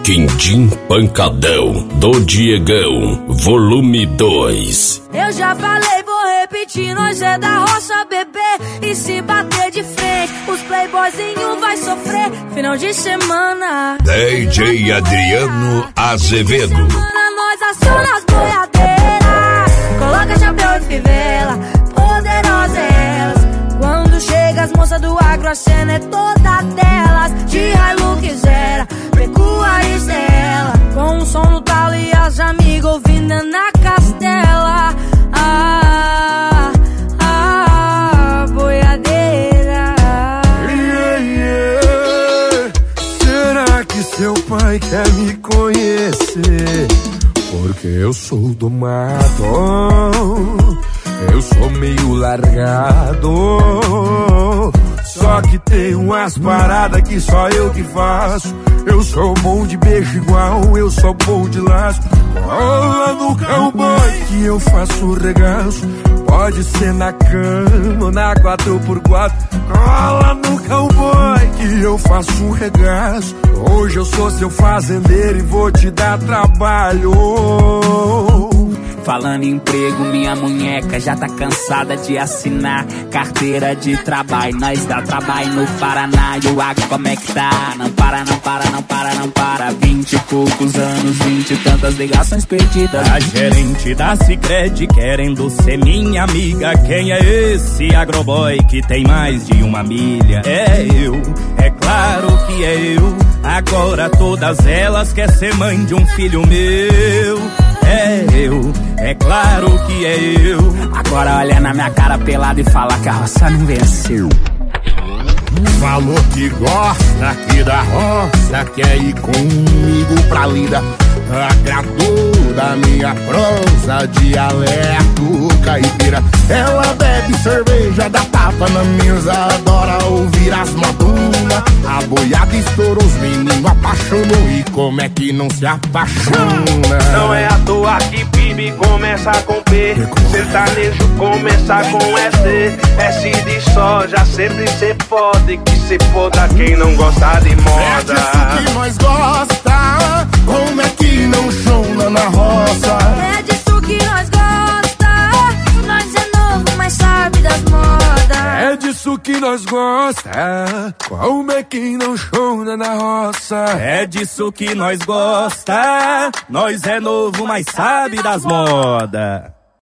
Quindim Pancadão do Diegão, volume 2. Eu já falei, vou repetir, nós é da roça, bebê. E se bater de frente, os playboyzinhos vai sofrer. Final de semana, DJ Adriano Azevedo. Nós aciona as boiadeiras, coloca chapéu e fivela, poderosa elas. Quando chega as moças do agro, a cena é toda delas. De Hilux era, pecuarista ela, com um som no talo e as amigas ouvindo na castela. Boiadeira. Será que seu pai quer me conhecer? Porque eu sou do mato, eu sou meio largado. Só que tem umas paradas que só eu que faço. Eu sou bom de beijo igual, eu sou bom de laço. Cola no cowboy que eu faço regaço. Pode ser na cama ou na 4x4. Cola no cowboy que eu faço um regaço. Hoje eu sou seu fazendeiro e vou te dar trabalho. Falando em emprego, minha munheca já tá cansada de assinar carteira de trabalho. Nós dá trabalho no Paraná e o agro como é que tá? Não para, não para, não para, não para. 20 e poucos anos, 20 e tantas ligações perdidas. A gerente da Sicredi querendo ser minha amiga. Quem é esse agroboy que tem mais de uma milha? É eu, é claro que é eu. Agora todas elas querem ser mãe de um filho meu. É eu, é claro que é eu. Agora olha na minha cara pelada e fala que a roça não venceu. Falou que gosta aqui da roça, quer ir comigo pra lida. Agradou da minha prosa, dialeto caipira. Ela bebe cerveja, dá tapa na mesa, adora ouvir as madunas. A boiada estourou, os meninos apaixonou. E como é que não se apaixona? Não é à toa que PIB começa com P, sertanejo começa com S. S de soja, sempre cê pode, que se foda quem não gosta de moda. É disso que nós gosta, como é que não chona na roça? É disso que nós gosta, nós é novo, mas sabe das modas. É disso que nós gosta, como é que não chona na roça? É disso que nós gosta, nós é novo, mas sabe das modas.